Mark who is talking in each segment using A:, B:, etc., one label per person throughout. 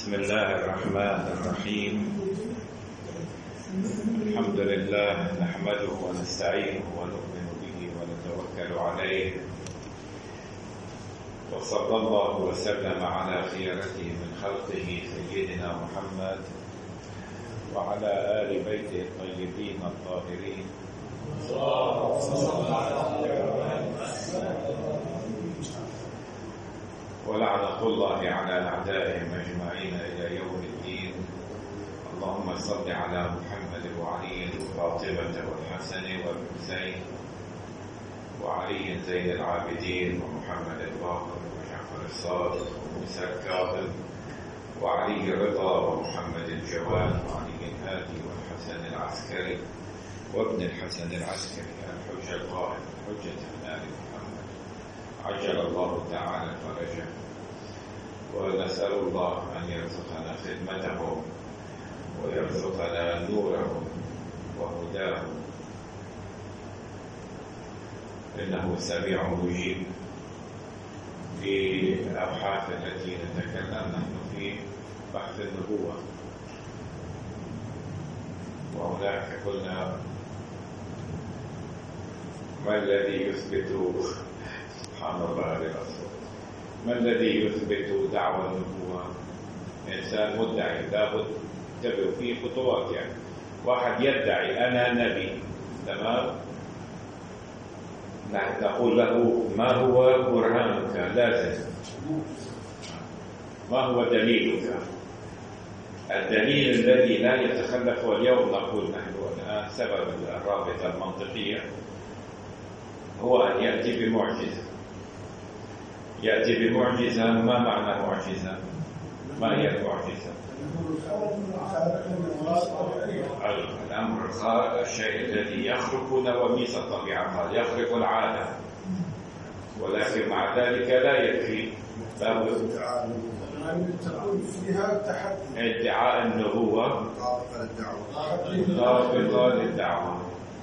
A: بسم الله الرحمن الرحيم. الحمد لله نحمده ونستعينه ونؤمن به ونتوكل عليه، وصلى الله وسلم على خيرته من خلقه سيدنا محمد وعلى آل بيته الطيبين الطاهرين. ولعنة الله على أعدائهم أجمعين إلى يوم الدين. اللهم صل على محمد وعلي وفاطمة والحسن والحسين وعلي زين العابدين ومحمد الباقر وجعفر الصادق وموسى الكاظم وعلي الرضا ومحمد الجواد وعلي الهادي والحسن العسكري وابن الحسن العسكري الحجة القائم حجة آل محمد عجل الله تعالى فرجه. ونسأل الله أن يرزقنا خدمتهم ويرزقنا نورهم وهداهم، إنه سميع مجيب. في الأبحاث التي نتكلم نحن في بحث النبوة، وهناك قلنا ما الذي يثبت سبحان الله للأصول، ما الذي يثبت دعوى النبوة؟ إنسان مدعي لابد تبدو فيه خطوات، يعني واحد يدعي أنا نبي، تمام، نقول له ما هو برهانك؟ لازم ما هو دليلك؟ الدليل الذي لا يتخلف، واليوم نقول نحن الآن سبب الرابطة المنطقية هو أن يأتي بمعجزة. يأتي بمعجزة، ما معنى معجزة؟ ما هي المعجزة؟ الأمر الخارق، الشيء الذي يخرق نواميس الطبيعة، قال يخرق العادة، ولكن مع ذلك لا يكفي، لابد ادعاء النبوة مطابقة للدعوة.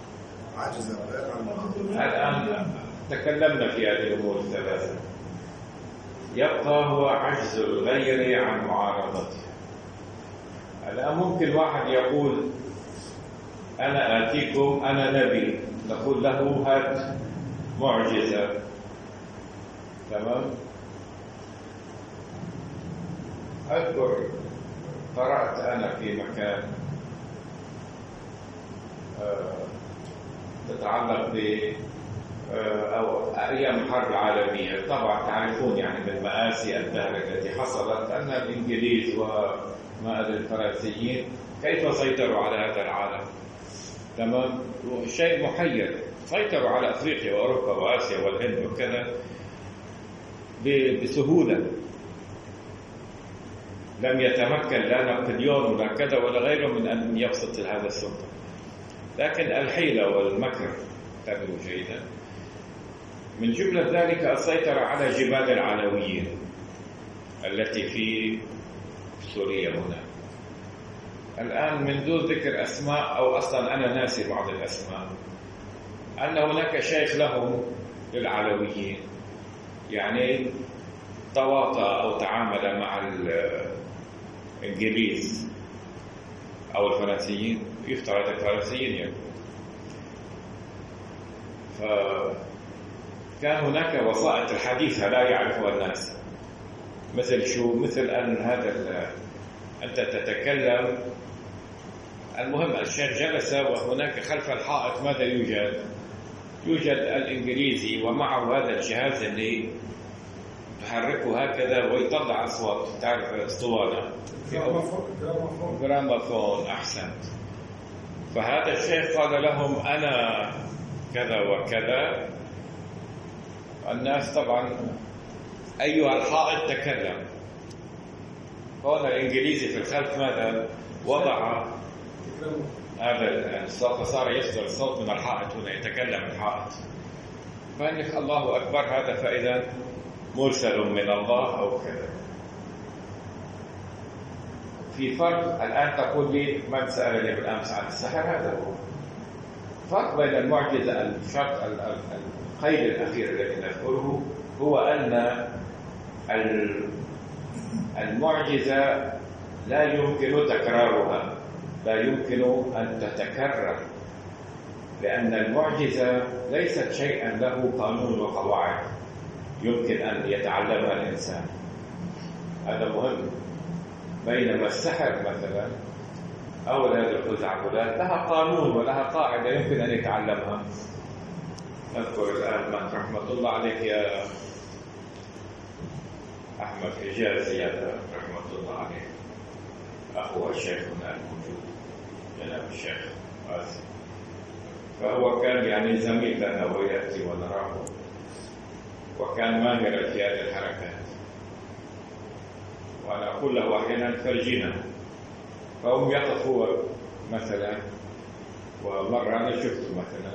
A: الآن تكلمنا في هذه الأمور الثلاثة. يبقى هو عجز الغير عن معارضته. الآن ممكن واحد يقول أنا آتيكم أنا نبي، نقول له هات معجزة، تمام. أذكر قرأت أنا في مكان تتعلق ب أو أيام الحرب العالمية، طبعا تعرفون يعني من مآسي الدهر التي حصلت أن الإنجليز وما أدري الفرنسيين كيف سيطروا على هذا العالم، تمام. شيء محير، سيطروا على أفريقيا وأوروبا وآسيا والهند وكذا بسهولة، لم يتمكن لا نابليون ولا كذا ولا غيره من أن يبسط هذا السلطة. لكن الحيلة والمكر تبدو جيدا. من جملة ذلك السيطرة على جبال العلويين التي في سوريا هنا. الآن من دون ذكر أسماء، أو أصلا أنا ناسي بعض الأسماء، أن هناك شيخ لهم للعلويين يعني تواطأ أو تعامل مع الإنجليز أو الفرنسيين، يفترض الفرنسيين يكون. فكان هناك وسائط الحديثة لا يعرفها الناس، مثل شو؟ مثل أن أنت تتكلم. المهم الشيخ جلس وهناك خلف الحائط ماذا يوجد؟ يوجد الإنجليزي ومعه هذا الجهاز اللي تحركه هكذا ويطلع أصوات، تعرف اسطوانة، جراموفون. أحسنت. فهذا الشيخ قال لهم أنا كذا وكذا. الناس طبعا أيها الحائط تكلم. قال الإنجليزي في الخلف ماذا؟ وضع هذا الصوت، صار يصدر الصوت من الحائط هنا، يتكلم الحائط. فأنك الله أكبر، هذا فإذا مرسل من الله أو كذا. في فرق. الآن تقول لي من سألني بالأمس عن السحر، هذا هو فرق بين المعجزة. الشرط القيد الأخير الذي نذكره هو أن المعجزة لا يمكن تكرارها، لا يمكن أن تتكرر، لأن المعجزة ليست شيئا له قانون وقواعد يمكن أن يتعلمها الإنسان. هذا مهم. بينما السحر مثلا أو هذه الخزعبلات لها قانون ولها قاعدة يمكن أن يتعلمها. أذكر الآن من رحمة الله عليك يا أحمد حجازي رحمة الله عليه، أخوه شيخنا الموجود جناب الشيخ قاسم، فهو كان يعني زميل لنا ويأتي ونراه، وكان ماهرا في هذه الحركات، وأنا أقول له أحيانا فرجينا، فهم يقفوا مثلا. ومرة أنا شفته مثلا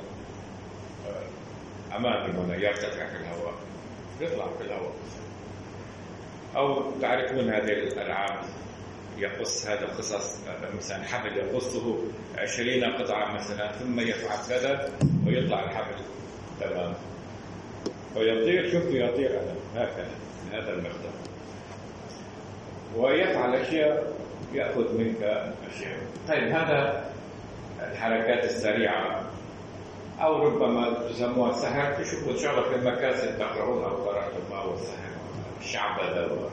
A: أمامي هنا يرتفع في الهواء، يطلع في الهواء. أو تعرفون هذه الألعاب، يقص هذا القصص، مثلا حبل يقصه 20 قطعة مثلا، ثم يفعل كذا ويطلع الحبل تمام ويطير. شوف يطير هكذا هذا المقدار، ويفعل أشياء، يأخذ منك أشياء. طيب هذا الحركات السريعة، أو ربما تسموها السحر. تشوفوا إن شاء الله في المكاسب تقرؤونها وقرأتم ما هو السحر، الشعبذة.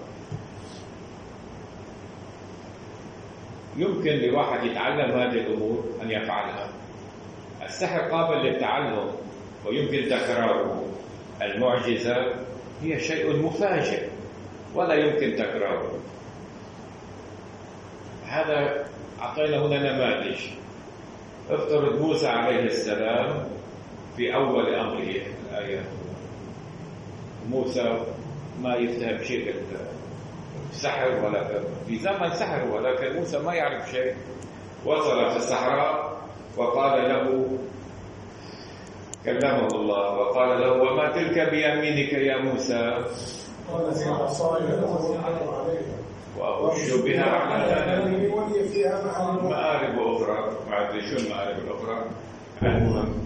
A: يمكن لواحد يتعلم هذه الأمور أن يفعلها. السحر قابل للتعلم ويمكن تكراره. المعجزة هي شيء مفاجئ ولا يمكن تكراره. هذا أعطينا هنا نماذج. افترض موسى عليه السلام في أول أمره الآية، موسى ما يفهم شيء سحر ولا في زمن سحر، ولكن موسى ما يعرف شيء. وصل في الصحراء وقال له، كلمه الله وقال له: وما تلك بيمينك يا موسى؟
B: قال: عصاي
A: وأخش بها على غنمي ولي فيها مآرب أخرى. ما أدري شو المآرب الأخرى. المهم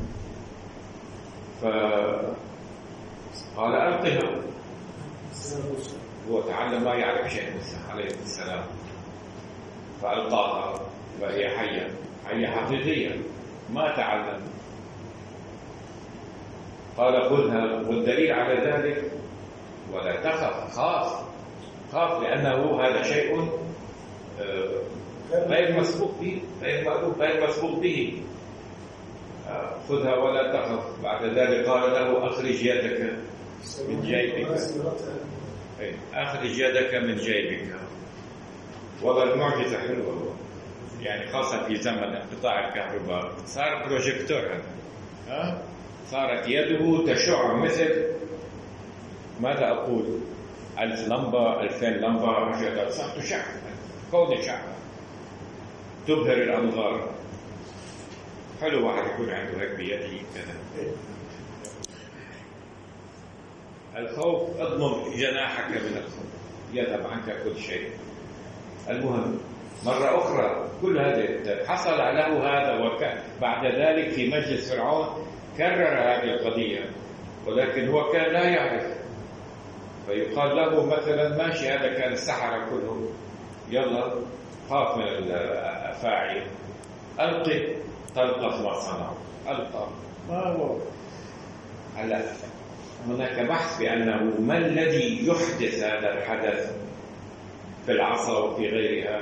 A: فقال: ألقها. هو تعلم ما يعرف شيء موسى عليه السلام، فألقاها وهي حية حقيقية، ما تعلم. قال: خذها. والدليل على ذلك ولا تخف، خاف لأنه هذا شيء غير مسبوق به، غير مسبوق به. خذها ولا تخف. بعد ذلك قال له: أخرج يدك من جيبك. أخرج يدك من جيبك. والله المعجزة حلوة، يعني خاصة في زمن انقطاع الكهرباء صار بروجيكتور هذا، صارت يده تشع مثل ماذا أقول 1000 لمبة 2000 لمبة، صارت تشع كون شع تبهر الأنظار. حلو واحد يكون عنده هيك بيده كذا. الخوف اضمم جناحك من الخوف يذهب عنك كل شيء. المهم مرة أخرى كل هذا حصل له هذا، وكان بعد ذلك في مجلس فرعون كرر هذه القضية، ولكن هو كان لا يعرف. فيقال له مثلا: ماشي، هذا كان السحرة كلهم، يلا خاف من الفاعل، ألقي. تلقف ما صنعوا، ألقى. ما هو هلا هناك بحث بأنه ما الذي يحدث هذا الحدث في العصا وفي غيرها؟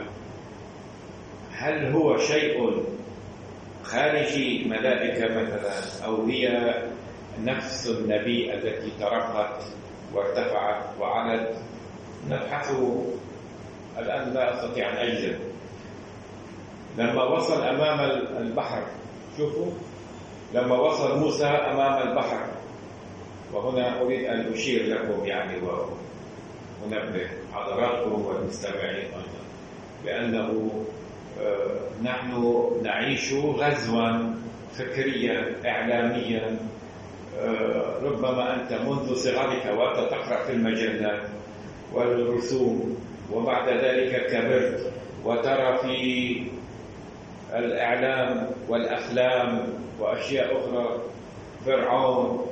A: هل هو شيء خارجي ملائكة مثلا، أو هي نفس النبي التي ترقت وارتفعت وعلت؟ نبحثه الآن، لا أستطيع أن أجزم. لما وصل أمام البحر، شوفوا لما وصل موسى أمام البحر، وهنا أريد أن أشير لكم يعني ونبه حضراتكم والمستمعين أيضا بأنه نحن نعيش غزوا فكريا إعلاميا. ربما أنت منذ صغرك وأنت تقرأ في المجلات والرسوم، وبعد ذلك كبرت وترى في الإعلام والأفلام وأشياء أخرى فرعون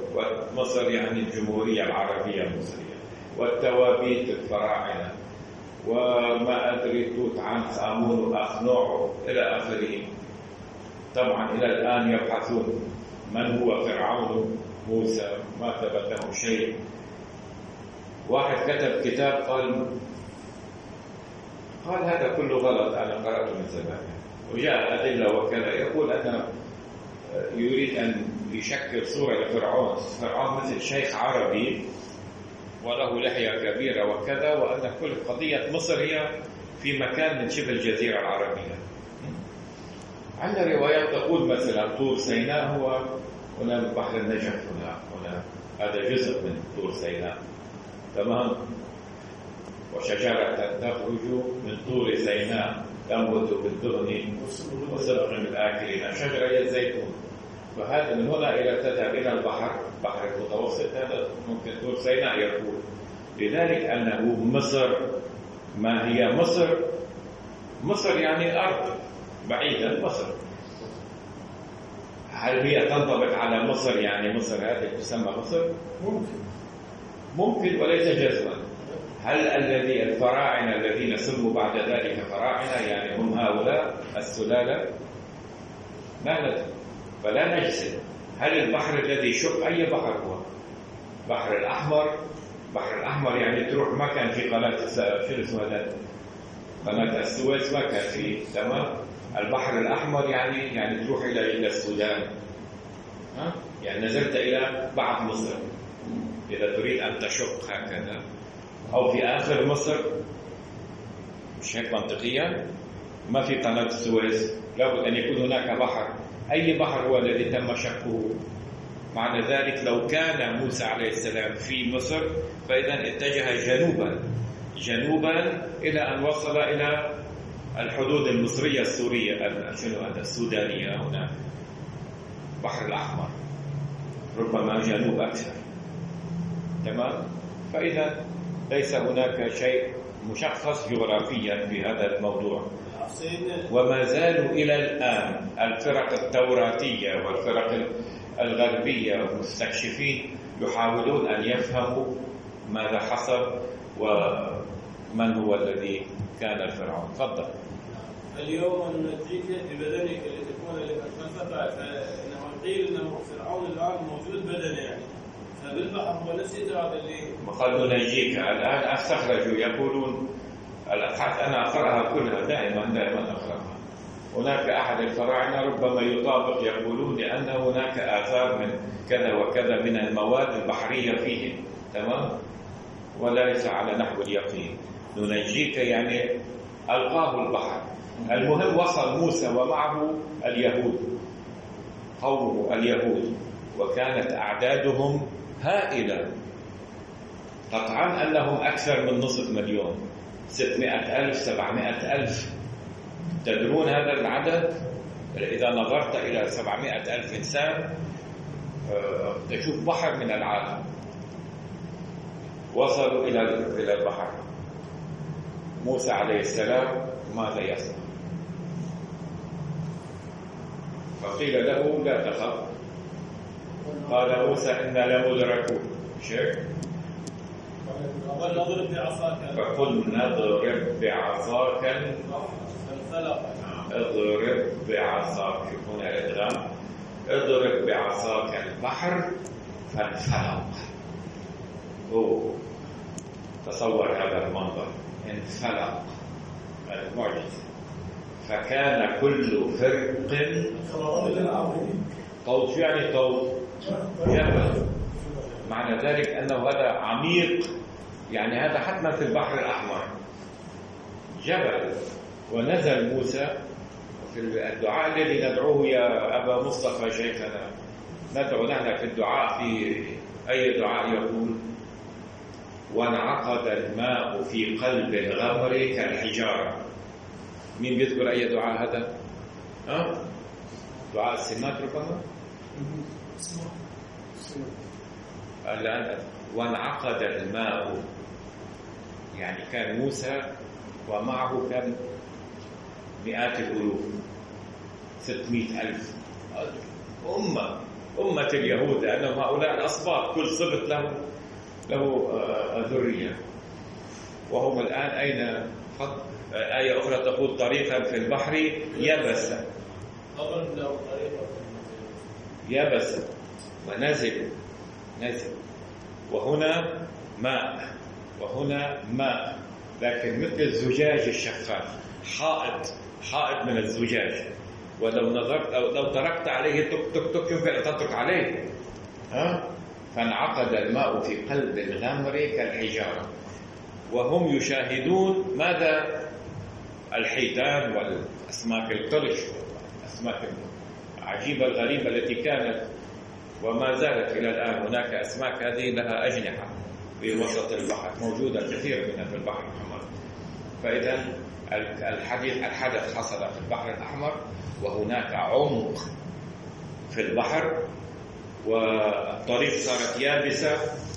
A: ومصر يعني الجمهورية العربية المصرية، والتوابيت الفراعنة وما أدري توت عنخ آمون وأخنوع إلى آخره. طبعا إلى الآن يبحثون من هو فرعون موسى، ما ثبت له شيء. واحد كتب كتاب قال هذا كله غلط، أنا قرأته من زمان، وجاء أدلة وكذا، يقول أن يريد أن يشكل صورة لفرعون، فرعون مثل شيخ عربي وله لحية كبيرة وكذا، وأن كل قضية مصر هي في مكان من شبه الجزيرة العربية. عندنا روايات تقول مثلا طور سيناء هو هنا بحر النجف، هنا هذا جزء من طور سيناء، تمام. وشجرة تخرج من طور سيناء تنبت بالدهن وصبغ من الآكلين، شجرة الزيتون. فهذا من هنا إلى تذهب إلى البحر، بحر المتوسط، هذا ممكن طور سيناء يقول. لذلك أنه مصر، ما هي مصر؟ مصر يعني أرض بعيدة، مصر. هل هي تنطبق على مصر يعني مصر هذه تسمى مصر؟ ممكن وليس جزما. هل الفراعنة الذين سموا بعد ذلك فراعنة يعني هم هؤلاء السلالة؟ لا ندري، فلا نجزم. هل البحر الذي شق أي بحر هو؟ بحر الأحمر. بحر الأحمر يعني تروح ما كان في قناة شو اسمها هذا؟ قناة السويس ما كان فيه، تمام. البحر الأحمر يعني تروح إلى السودان، يعني نزلت إلى بعض مصر إذا تريد أن تشق هكذا، أو في آخر مصر. مش هيك منطقيا؟ ما في قناة السويس، لابد أن يكون هناك بحر. أي بحر هو الذي تم شقه؟ معنى ذلك لو كان موسى عليه السلام في مصر فإذا اتجه جنوبا إلى أن وصل إلى الحدود المصرية السورية، السودانية، هنا بحر الأحمر، ربما جنوب أكثر، تمام. فإذا ليس هناك شيء مشخص جغرافيا في هذا الموضوع. وما زالوا إلى الآن الفرق التوراتية والفرق الغربية والمستكشفين يحاولون أن يفهموا ماذا حصل ومن هو الذي كان الفرعون. تفضل.
C: اليوم ننجيك ببدنك لتكون لمن خلفك، فإنه قيل أنه فرعون الآن موجود بدنه، يعني فبالبحر هو نفس هذا اللي
A: قالوا ننجيك. الآن استخرجوا يقولون الأبحاث، أنا أقرأها كلها دائما أقرأها. هناك أحد الفراعنة ربما يطابق، يقولون لأن هناك آثار من كذا وكذا من المواد البحرية فيه، تمام، وليس على نحو اليقين. ننجيك يعني ألقاه البحر. المهم وصل موسى ومعه اليهود، قومه اليهود، وكانت أعدادهم هائلة، قطعا أنهم أكثر من نصف مليون، 600,000 700,000. تدرون هذا العدد؟ إذا نظرت إلى 700,000 إنسان تشوف بحر من العالم. وصلوا إلى البحر. موسى عليه السلام ماذا يصنع؟ فقيل له لا تخف. قال موسى إنا لمدركون. شيء
C: قل اضرب بعصاك،
A: فقلنا اضرب بعصاك
C: فانفلق.
A: اضرب بعصاك، هنا الادغام، اضرب بعصاك البحر فانفلق. تصور هذا المنظر، انفلق، المعجزة. فكان كل فرق طود. شو يعني طود؟ جبل. معنى ذلك أنه هذا عميق، يعني هذا حتما في البحر الأحمر جبل. ونزل موسى في الدعاء الذي ندعوه يا أبا مصطفى شيخنا، ندعو نحن في الدعاء، في أي دعاء يقول وانعقد الماء في قلب الغمر كالحجارة. مين بيذكر أي دعاء هذا؟ دعاء السمات ربما؟ الآن وانعقد الماء، يعني كان موسى ومعه كان مئات الألوف، 600,000 أمة اليهود، لأنهم هؤلاء الأصباط كل سبط له ذرية. وهم الآن أين خط آية أخرى تقول طريقا في البحر يبسا يبسا ونزل وهنا ماء وهنا ماء، لكن مثل الزجاج الشفاف، حائط من الزجاج، ولو نظرت أو لو تركت عليه تك يمكن أن تترك عليه فانعقد الماء في قلب الغمر كالحجارة، وهم يشاهدون ماذا؟ الحيتان والأسماك القرش، الأسماك العجيبة الغريبة التي كانت وما زالت إلى الآن هناك أسماك هذه لها أجنحة في وسط البحر، موجودة كثير منها في البحر الأحمر. فإذا الحدث حصل في البحر الأحمر، وهناك عمق في البحر، والطريق صارت يابسة.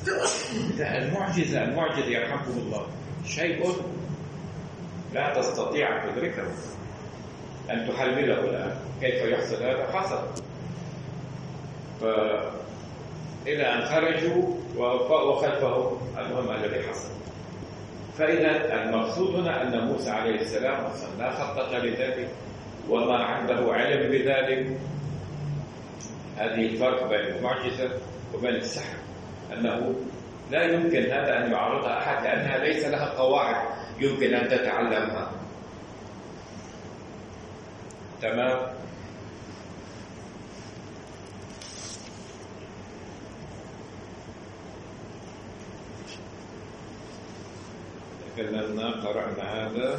A: المعجزة يرحمكم الله شيء لا تستطيع أن تدركه، أن تحلله الآن. كيف يحصل هذا؟ حصل. إلى أن خرجوا وخلفه المهم الذي حصل. فإذا المقصود هنا أن موسى عليه السلام أصلا لا خطط لذلك وما عنده علم بذلك. هذه الفرق بين المعجزة وبين السحر، أنه لا يمكن هذا أن يعارضها أحد، لأنها ليس لها قواعد يمكن أن تتعلمها. تمام؟ تكلمنا قرأنا هذا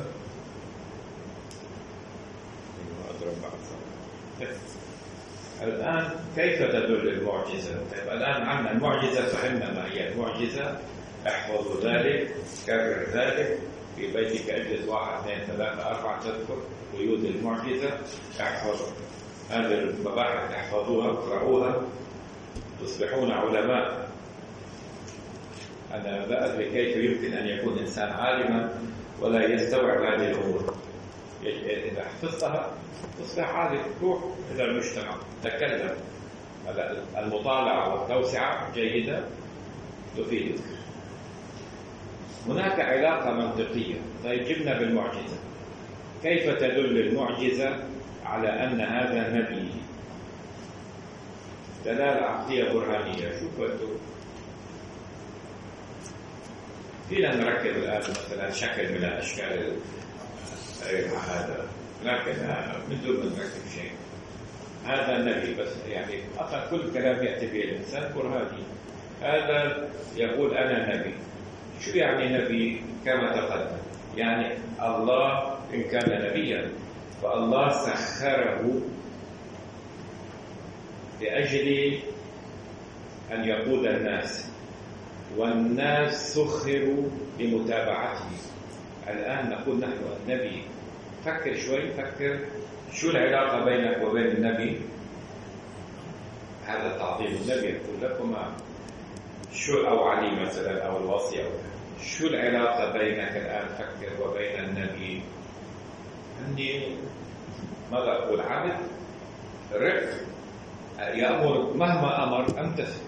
A: أضرب بعض. الآن كيف تدل المعجزة؟ طيب الآن عندنا المعجزة، فهمنا ما هي المعجزة. احفظ ذلك، كرر ذلك في بيتك، اجلس 1 2 3 4 تذكر قيود المعجزة. احفظ هذه المباحث، احفظوها اقرأوها تصبحون علماء. أنا لا أدري كيف يمكن أن يكون إنسان عالما ولا يستوعب هذه الأمور. إذا حفظتها تصبح عادي، تروح إلى المجتمع تكلم. المطالعة والتوسعة جيدة تفيدك. هناك علاقة منطقية. طيب جبنا بالمعجزة، كيف تدل المعجزة على أن هذا نبي؟ دلالة عقلية برهانية. شوفوا أنتم، فينا نركب الآن مثلا شكل من أشكال هذا، لكن من دون ما نركب شيء. هذا النبي بس، يعني أصلا كل كلام يأتي به الإنسان برهاني. هذا يقول أنا نبي. شو يعني نبي؟ كما تقدم، يعني الله إن كان نبيا فالله سخره لأجل أن يقود الناس، والناس سخروا لمتابعته. الآن نقول نحن النبي. فكر شوي، فكر شو العلاقة بينك وبين النبي؟ هذا تعظيم النبي. يقول لكم شو، أو علي مثلا أو الوصي، أو شو العلاقة بينك الآن؟ فكر وبين النبي. عندي ماذا أقول؟ عبد رق يأمر، مهما أمر أمتثل.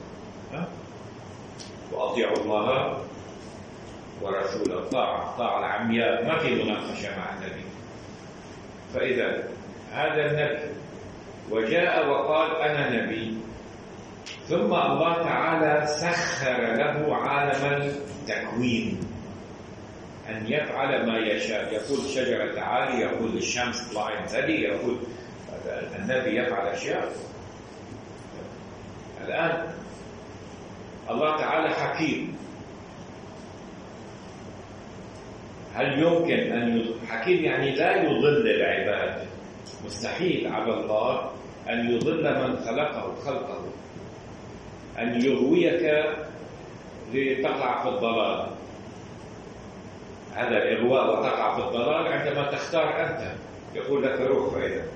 A: وأطيعوا الله ورسوله. الطاعة العمياء، ما في مناقشة مع النبي. فإذا هذا النبي وجاء وقال أنا نبي، ثم الله تعالى سخر له عالم التكوين أن يفعل ما يشاء. يقول الشجرة تعالي، يقول الشمس اطلعي انزلي، يقول النبي يفعل أشياء. الآن الله تعالى حكيم. هل يمكن أن حكيم يعني لا يضل العباد؟ مستحيل على الله أن يضل من خلقه، أن يغويك لتقع في الضلال. هذا الإغواء وتقع في الضلال عندما تختار أنت. يقول لك روح فإذا.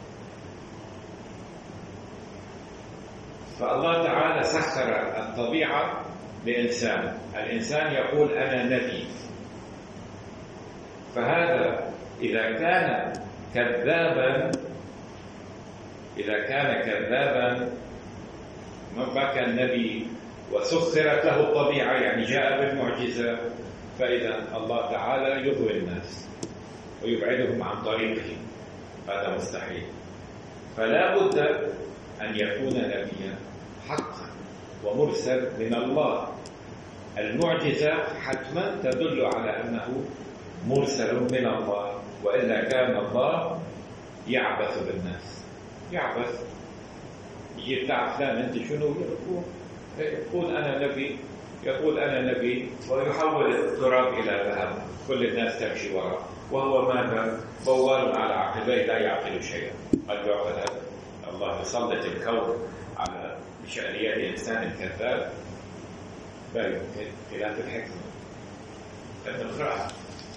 A: فالله تعالى سخر الطبيعة لإنسان. الإنسان يقول أنا نبي. فهذا إذا كان كذابا ما كان نبي، وسخرت له الطبيعة، يعني جاء بالمعجزة فإذا الله تعالى يغوي الناس ويبعدهم عن طريقه، هذا مستحيل. فلا بد أن يكون نبيا حقا ومرسل من الله. المعجزة حتما تدل على أنه مرسل من الله، وإلا كان الله يعبث بالناس. يعبث، يجي بتاع فلان أنت شنو؟ يقول أنا نبي، يقول أنا نبي، ويحول التراب إلى ذهب، كل الناس تمشي وراء، وهو ماذا؟ بوال على عقبيه لا يعقل شيئا. قد يعقل هذا؟ الله يسلط الكون على بشأنيات إنسان كذاب؟ لا يمكن، خلاف الحكمة. نقرأها.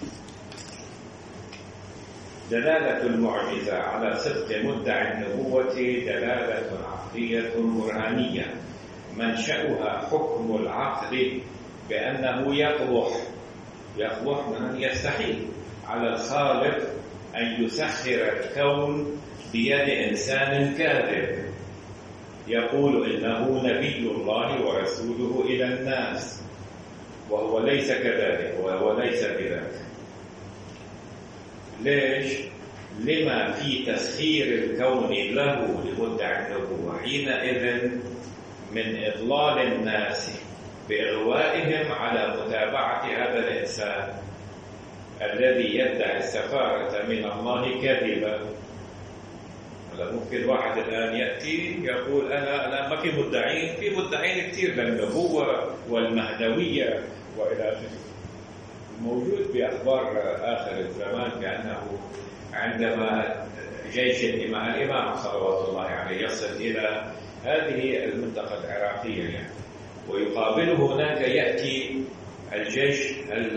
A: دلالة المعجزة على صدق مدعي النبوة دلالة عقلية برهانية منشأها حكم العقل بأنه يقبح من يستحيل على الخالق أن يسخر الكون بيد إنسان كاذب يقول إنه نبي الله ورسوله إلى الناس، وهو ليس كذلك، وهو ليس بذلك. ليش؟ لما في تسخير الكون له لمدعي النبوة حينئذ من إضلال الناس بإغوائهم على متابعة هذا الإنسان الذي يدعي السفارة من الله كذبا. ممكن واحد الآن يأتي يقول أنا ما في مدعين، في مدعين كثير للنبوة والمهدوية وإلى آخره. موجود بأخبار آخر الزمان كأنه عندما جيش الإمام صلوات الله عليه يصل إلى هذه المنطقة العراقية يعني، ويقابله هناك يأتي الجيش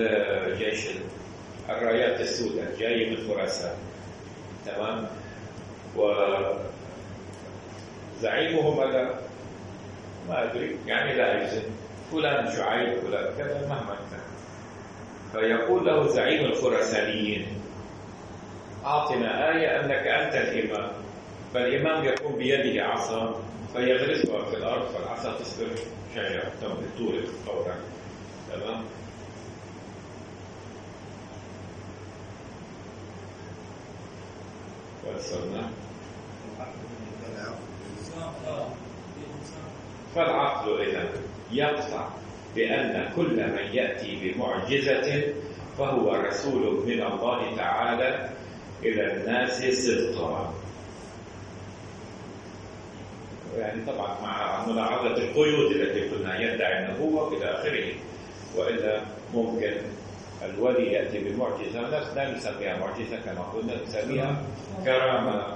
A: الرايات السوداء جاي من خراسان، تمام، وزعيمهم ما أدري يعني لا يجزم فلان شعيب فلان كذا مهما كان، فيقول له زعيم الخراسانيين أعطنا آية أنك أنت الإمام، فالإمام يقوم بيده عصا فيغرسها في الأرض فالعصا تصبح شجرة تولد فورا، تمام. وصلنا. فالعقل إذن يقطع بأن كل من يأتي بمعجزة فهو رسول من الله تعالى إلى الناس صدقا، يعني طبعا مع ملاحظة القيود التي قلنا يدعي النبوة إلى آخره، وإلا ممكن الولي يأتي بمعجزة لا نسميها معجزة كما قلنا، نسميها كرامة.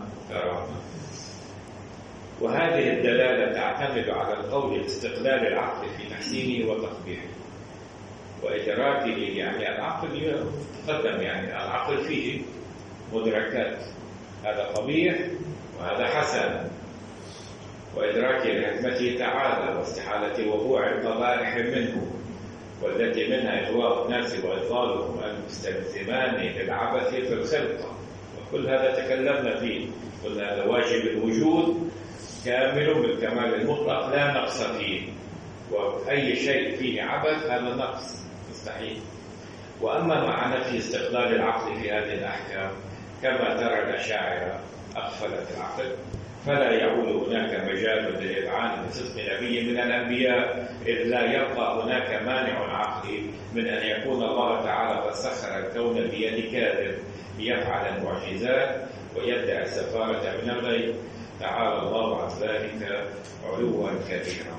A: وهذه الدلالة تعتمد على القول باستقلال العقل في تحسينه وتقبيحه وإدراكه، يعني العقل يقدم، يعني العقل فيه مدركات، هذا قبيح وهذا حسن، وإدراكه لحكمته تعالى واستحالة وقوع القبائح منه، والتي منها إغواء الناس وإضلالهم المستلزمان للعبث في الخلقة، وكل هذا تكلمنا فيه، قلنا هذا واجب الوجود كامل بالكمال المطلق لا نقص فيه، وأي شيء فيه عبث هذا نقص مستحيل. وأما مع نفي استقلال العقل في هذه الأحكام كما ترى الأشاعرة أغفلت العقل، فلا يعود هناك مجال للإذعان بصدق نبي من الأنبياء، إذ لا يبقى هناك مانع عقلي من أن يكون الله تعالى قد سخر الكون بيد كاذب ليفعل المعجزات ويدعي السفارة من الغيب، تعالى الله عن ذلك علوا كبيرا.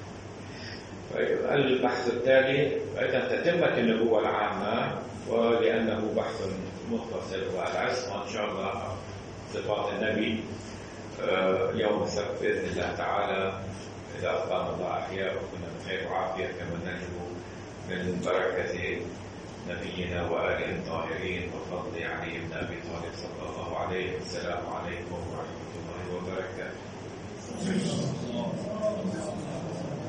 A: البحث التالي أيضا تتمة النبوة العامة، ولأنه بحث مختصر والعزم إن شاء الله صفات النبي يوم السبت بإذن الله تعالى، إذا أقام الله أحياء وكنا بخير وعافية كما نرجو من بركة نبينا وآله الطاهرين وفضل علي بن أبي طالب صلى الله عليه. السلام عليكم ورحمة الله وبركاته.